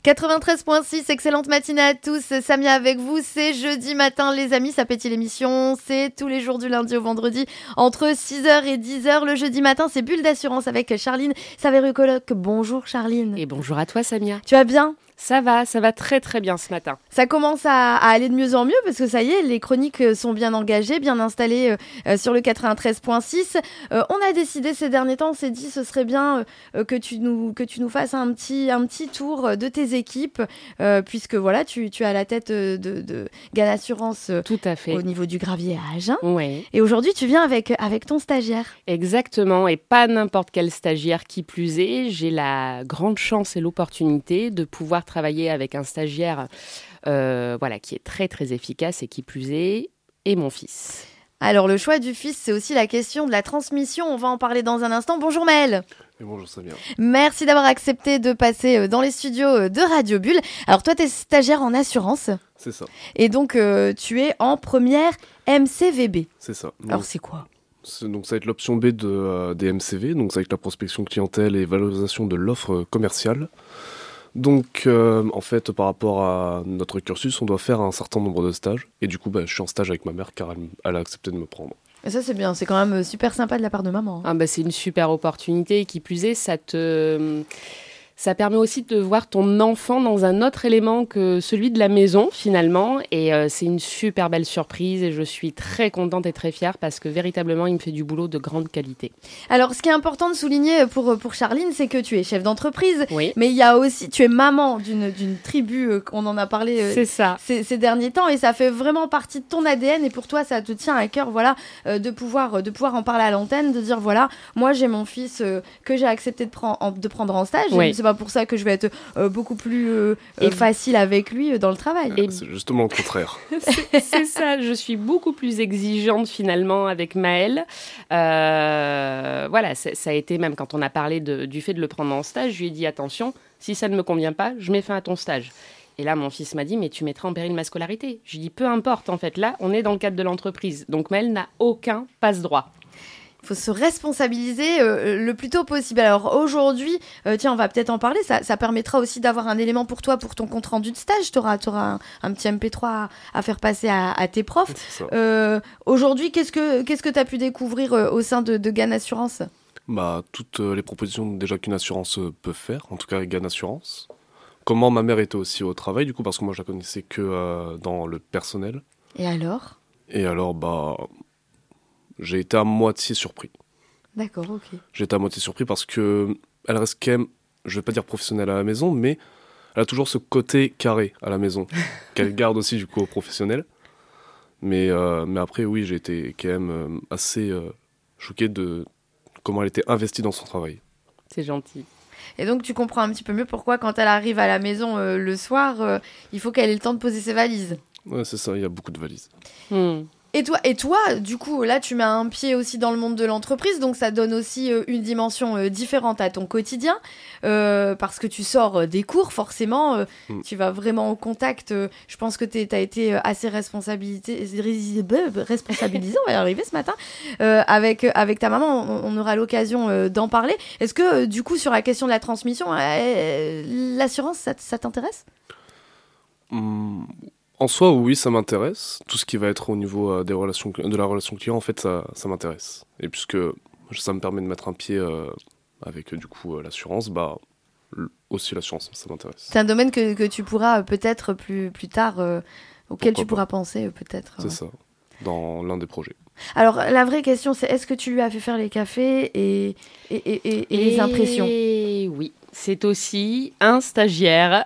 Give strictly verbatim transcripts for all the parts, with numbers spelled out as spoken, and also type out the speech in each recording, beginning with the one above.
quatre-vingt-treize virgule six, excellente matinée à tous, Samia avec vous, c'est jeudi matin les amis, ça pétille l'émission, c'est tous les jours du lundi au vendredi, entre six heures et dix heures, le jeudi matin c'est Bulle d'assurance avec Charline Saverio-Coloc. Bonjour Charline. Et bonjour à toi Samia. Tu vas bien ? Ça va, ça va très très bien ce matin. Ça commence à, à aller de mieux en mieux parce que ça y est, les chroniques sont bien engagées, bien installées euh, sur le quatre-vingt-treize virgule six. Euh, on a décidé ces derniers temps, on s'est dit ce serait bien euh, que, tu nous, que tu nous fasses un petit, un petit tour de tes équipes euh, puisque voilà, tu, tu es à la tête de, de Gann Assurance Tout à fait. Au niveau du gravier à Agen. Oui. Et aujourd'hui, tu viens avec, avec ton stagiaire. Exactement, et pas n'importe quel stagiaire qui plus est. J'ai la grande chance et l'opportunité de pouvoir travailler avec un stagiaire euh, voilà, qui est très très efficace et qui plus est, et mon fils. Alors le choix du fils, c'est aussi la question de la transmission. On va en parler dans un instant. Bonjour Maël. Et bonjour Samia. Merci d'avoir accepté de passer dans les studios de Radio Bulle. Alors toi, tu es stagiaire en assurance. C'est ça. Et donc euh, tu es en première M C V B. C'est ça. Donc, Alors c'est quoi ? c'est, donc ça va être l'option B de, euh, des M C V, donc ça va être la prospection clientèle et valorisation de l'offre commerciale. Donc, euh, en fait, par rapport à notre cursus, on doit faire un certain nombre de stages. Et du coup, bah, je suis en stage avec ma mère car elle, elle a accepté de me prendre. Et ça, c'est bien. C'est quand même super sympa de la part de maman. Ah bah, c'est une super opportunité. Et qui plus est, ça te... Ça permet aussi de voir ton enfant dans un autre élément que celui de la maison, finalement. Et euh, c'est une super belle surprise. Et je suis très contente et très fière parce que véritablement, il me fait du boulot de grande qualité. Alors, ce qui est important de souligner pour, pour Charline, c'est que tu es chef d'entreprise. Oui. Mais il y a aussi, tu es maman d'une, d'une tribu, euh, on en a parlé euh, c'est ça. Ces, ces derniers temps. Et ça fait vraiment partie de ton A D N. Et pour toi, ça te tient à cœur voilà, euh, de, pouvoir, de pouvoir en parler à l'antenne, de dire, voilà, moi, j'ai mon fils euh, que j'ai accepté de, pre- en, de prendre en stage. Oui. C'est pas pour ça que je vais être euh, beaucoup plus euh, et facile avec lui euh, dans le travail. Et c'est justement le contraire. c'est, c'est ça, je suis beaucoup plus exigeante finalement avec Maël. Euh, voilà, ça a été même quand on a parlé de, du fait de le prendre en stage, je lui ai dit attention, si ça ne me convient pas, je mets fin à ton stage. Et là, mon fils m'a dit, mais tu mettras en péril ma scolarité. Je lui ai dit, peu importe, en fait, là, on est dans le cadre de l'entreprise. Donc Maël n'a aucun passe-droit. Il faut se responsabiliser euh, le plus tôt possible. Alors aujourd'hui, euh, tiens, on va peut-être en parler, ça, ça permettra aussi d'avoir un élément pour toi, pour ton compte-rendu de stage. Tu auras un, un petit M P trois à, à faire passer à, à tes profs. Euh, aujourd'hui, qu'est-ce que qu'est-ce que tu as pu découvrir euh, au sein de, de Gann Assurance ? Bah, toutes euh, les propositions déjà qu'une assurance euh, peut faire, en tout cas avec Gann Assurance. Comment ma mère était aussi au travail, du coup, parce que moi, je la connaissais que euh, dans le personnel. Et alors ? Et alors, bah... j'ai été à moitié surpris. D'accord, ok. J'ai été à moitié surpris parce que elle reste quand même, je vais pas dire professionnelle à la maison, mais elle a toujours ce côté carré à la maison, qu'elle garde aussi du coup au professionnel. Mais, euh, mais après, oui, j'ai été quand même euh, assez euh, choqué de comment elle était investie dans son travail. C'est gentil. Et donc, tu comprends un petit peu mieux pourquoi, quand elle arrive à la maison euh, le soir, euh, il faut qu'elle ait le temps de poser ses valises. Ouais, c'est ça, il y a beaucoup de valises. Hmm. Et toi, et toi, du coup, là, tu mets un pied aussi dans le monde de l'entreprise, donc ça donne aussi euh, une dimension euh, différente à ton quotidien, euh, parce que tu sors euh, des cours, forcément, euh, mm. tu vas vraiment au contact. Euh, je pense que tu as été euh, assez responsabilisé, responsabilisé, on va y arriver ce matin, euh, avec, avec ta maman, on, on aura l'occasion euh, d'en parler. Est-ce que, euh, du coup, sur la question de la transmission, euh, l'assurance, ça, ça t'intéresse ? mm. En soi, oui, ça m'intéresse. Tout ce qui va être au niveau euh, des relations, de la relation client, en fait, ça, ça m'intéresse. Et puisque ça me permet de mettre un pied euh, avec, du coup, euh, l'assurance, bah, aussi l'assurance, ça m'intéresse. C'est un domaine que, que tu pourras euh, peut-être plus, plus tard, euh, auquel Pourquoi tu pourras pas. penser, euh, peut-être. C'est euh. ça, dans l'un des projets. Alors, la vraie question, c'est est-ce que tu lui as fait faire les cafés et, et, et, et, et, et les impressions ? Et oui, c'est aussi un stagiaire.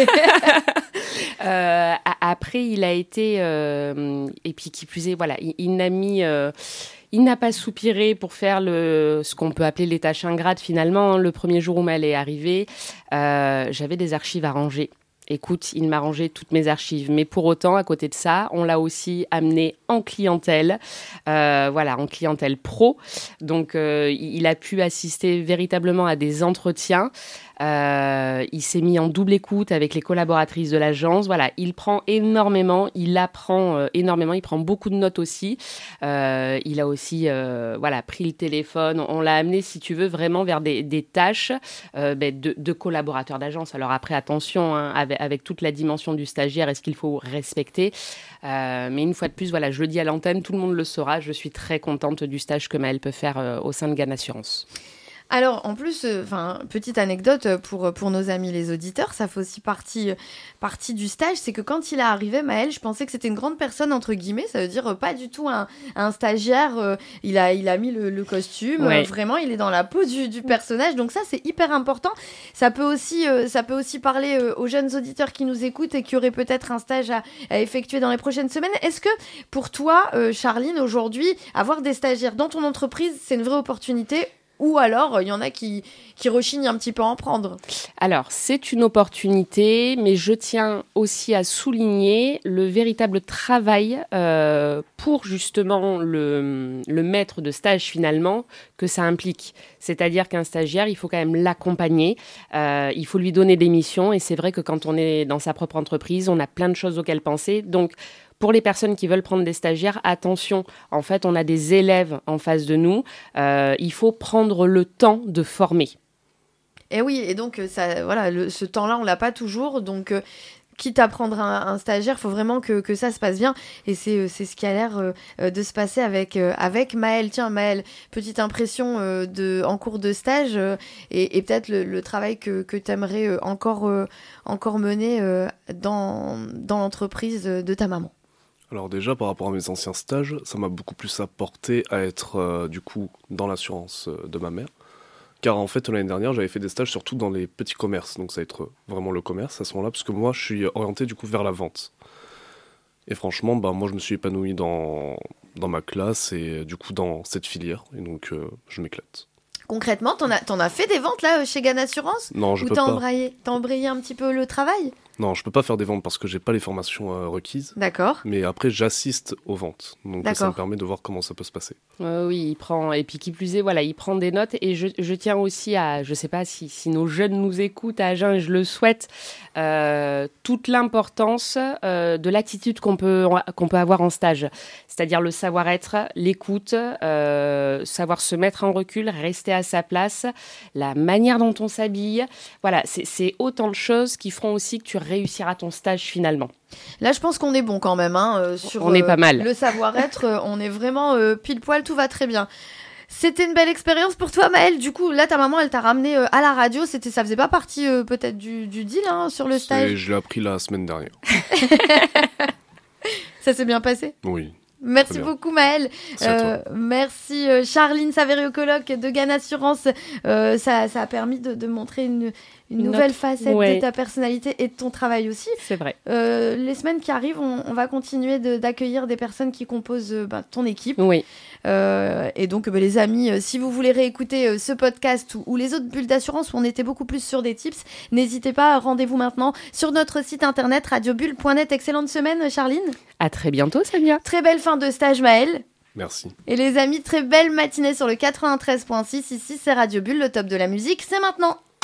euh, après, il a été... Euh, et puis, qui plus est, voilà, il, il n'a mis... Euh, il n'a pas soupiré pour faire le, ce qu'on peut appeler les tâches ingrates, finalement. Le premier jour où Maël est arrivé, euh, j'avais des archives à ranger. Écoute, il m'a rangé toutes mes archives. Mais pour autant, à côté de ça, on l'a aussi amené en clientèle, euh, voilà, en clientèle pro. Donc, euh, il a pu assister véritablement à des entretiens. Euh, il s'est mis en double écoute avec les collaboratrices de l'agence. Voilà, il prend énormément, il apprend euh, énormément, il prend beaucoup de notes aussi. Euh, il a aussi euh, voilà, pris le téléphone. On l'a amené, si tu veux, vraiment vers des, des tâches euh, ben, de, de collaborateurs d'agence. Alors après, attention, hein, avec, avec toute la dimension du stagiaire, est-ce qu'il faut respecter euh, mais une fois de plus, voilà, je le dis à l'antenne, tout le monde le saura. Je suis très contente du stage que Maëlle peut faire euh, au sein de Gann Assurance. Alors, en plus, enfin, euh, petite anecdote pour, pour nos amis les auditeurs, ça fait aussi partie, partie du stage, c'est que quand il est arrivé, Maëlle, je pensais que c'était une grande personne, entre guillemets, ça veut dire euh, pas du tout un, un stagiaire, euh, il, a, il a mis le, le costume, ouais. euh, vraiment, il est dans la peau du, du personnage, donc ça, c'est hyper important. Ça peut aussi, euh, ça peut aussi parler euh, aux jeunes auditeurs qui nous écoutent et qui auraient peut-être un stage à, à effectuer dans les prochaines semaines. Est-ce que, pour toi, euh, Charline, aujourd'hui, avoir des stagiaires dans ton entreprise, c'est une vraie opportunité ? Ou alors, il y en a qui, qui rechignent un petit peu à en prendre. Alors, c'est une opportunité, mais je tiens aussi à souligner le véritable travail euh, pour justement le, le maître de stage finalement que ça implique. C'est-à-dire qu'un stagiaire, il faut quand même l'accompagner, euh, il faut lui donner des missions. Et c'est vrai que quand on est dans sa propre entreprise, on a plein de choses auxquelles penser. Donc, pour les personnes qui veulent prendre des stagiaires, attention, en fait, on a des élèves en face de nous. Euh, il faut prendre le temps de former. Et oui, et donc, ça, voilà, le, ce temps-là, on ne l'a pas toujours. Donc, euh, quitte à prendre un, un stagiaire, il faut vraiment que, que ça se passe bien. Et c'est, c'est ce qui a l'air euh, de se passer avec, euh, avec Maëlle. Tiens, Maëlle, petite impression euh, de, en cours de stage euh, et, et peut-être le, le travail que, que tu aimerais euh, encore, euh, encore mener euh, dans, dans l'entreprise de ta maman. Alors déjà, par rapport à mes anciens stages, ça m'a beaucoup plus apporté à être euh, du coup dans l'assurance euh, de ma mère. Car en fait, l'année dernière, j'avais fait des stages surtout dans les petits commerces. Donc ça va être vraiment le commerce à ce moment-là, parce que moi, je suis orienté du coup vers la vente. Et franchement, bah, moi, je me suis épanoui dans, dans ma classe et du coup dans cette filière. Et donc, euh, je m'éclate. Concrètement, t'en as, t'en as fait des ventes là chez Gann Assurance ? Non, je Ou peux t'as pas. embrayé, t'as embrayé un petit peu le travail ? Non, je peux pas faire des ventes parce que j'ai pas les formations euh, requises. D'accord. Mais après, j'assiste aux ventes. Donc D'accord. ça me permet de voir comment ça peut se passer. Euh, oui, il prend, et puis qui plus est, voilà, il prend des notes. Et je, je tiens aussi à, je sais pas si, si nos jeunes nous écoutent à Agen, et je le souhaite, euh, toute l'importance euh, de l'attitude qu'on peut, qu'on peut avoir en stage. C'est-à-dire le savoir-être, l'écoute, euh, savoir se mettre en recul, rester à sa place, la manière dont on s'habille. Voilà, c'est, c'est autant de choses qui feront aussi que tu réussiras ton stage finalement. Là, je pense qu'on est bon quand même. Hein, euh, sur, on est pas mal. Euh, le savoir-être, euh, on est vraiment euh, pile poil, tout va très bien. C'était une belle expérience pour toi, Maëlle. Du coup, là, ta maman, elle t'a ramené euh, à la radio. C'était, ça faisait pas partie euh, peut-être du, du deal hein, sur le stage. C'est, je l'ai appris la semaine dernière. Ça s'est bien passé ? Oui. Merci beaucoup Maëlle. Euh, merci euh, Charline Saverio-Coloc de Gann Assurance. Euh, ça, ça a permis de, de montrer une, une nouvelle Notre... facette ouais. de ta personnalité et de ton travail aussi. C'est vrai. Euh, les semaines qui arrivent, on, on va continuer de, d'accueillir des personnes qui composent euh, bah, ton équipe. Oui. Euh, et donc bah, les amis, euh, si vous voulez réécouter euh, ce podcast ou, ou les autres bulles d'assurance où on était beaucoup plus sur des tips, n'hésitez pas, rendez-vous maintenant sur notre site internet radio bulle point net. Excellente semaine Charline. À très bientôt Samia. Très belle fin de stage Maëlle. Merci. Et les amis, très belle matinée sur le quatre-vingt-treize virgule six. Ici c'est Radio Bulle, le top de la musique, c'est maintenant.